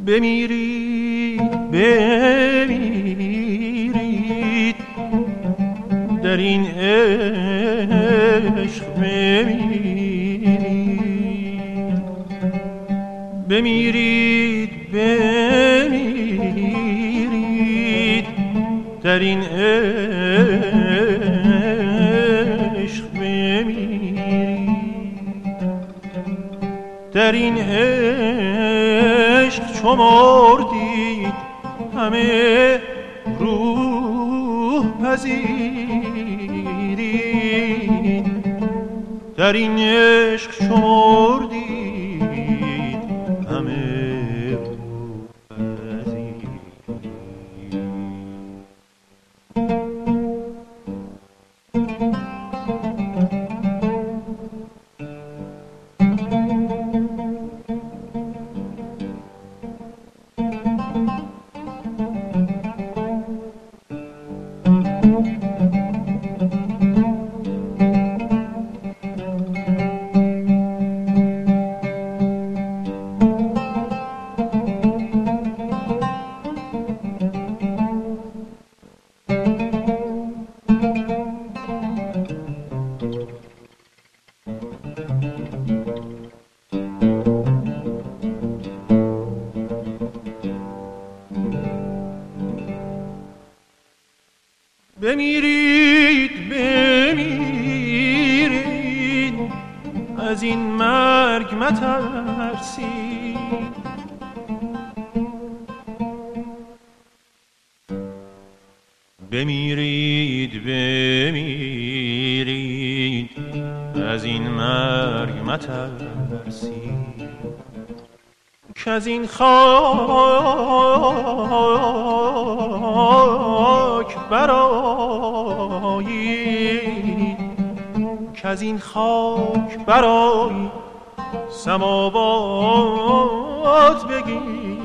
بمیرید بمیرید در این عشق بمیرید بمیرید بمیرید در این عشق بمیرید در این عشق چو مردید همه روح پذیرید در این عشق چو مردید همه روح پذیرید بمیرید بمیرید از این مرگ مترسید بمیرید بمیرید از این مرگ مترسید که از این خاک برآیید که از این خاک برآیید سماوات بگیرید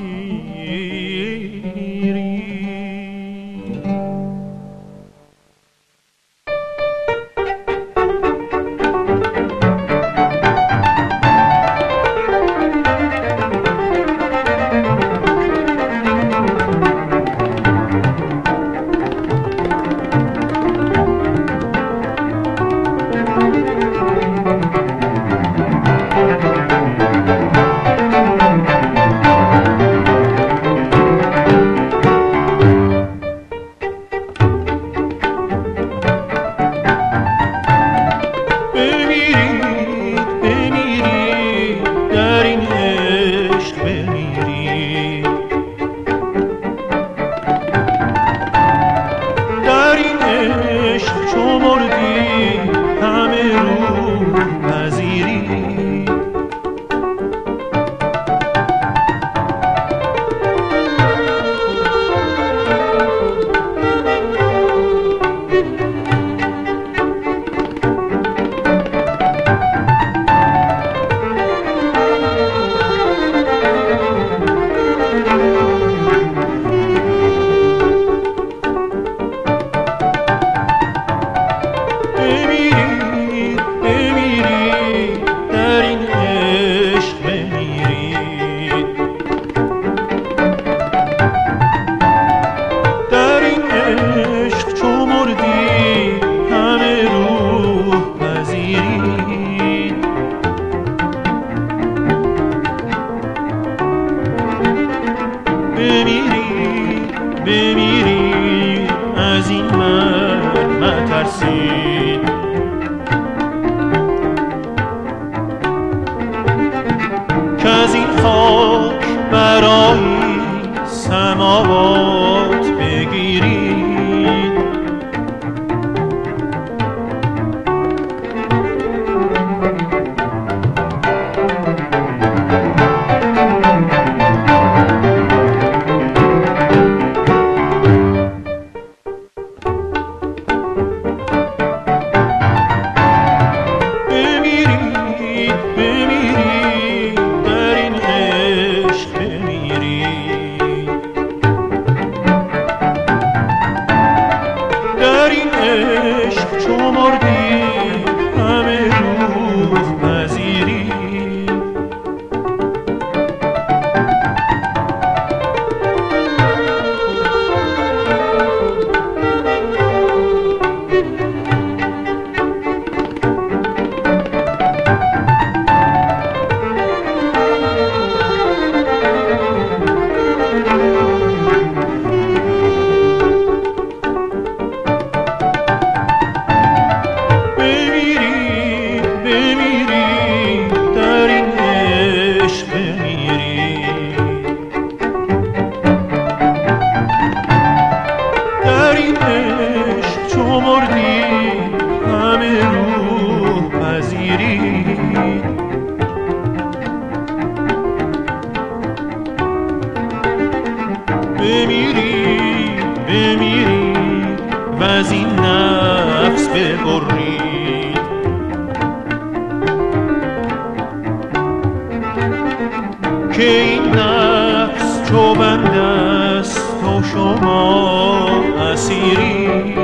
بمیرید از این مرگ مترسید که از این خاک برای سماوات بگیرید مردید همه روح پذیرید. بمیرید بمیرید و از این نفس ببرید. که این نفس چو بند است و شما اسیرید.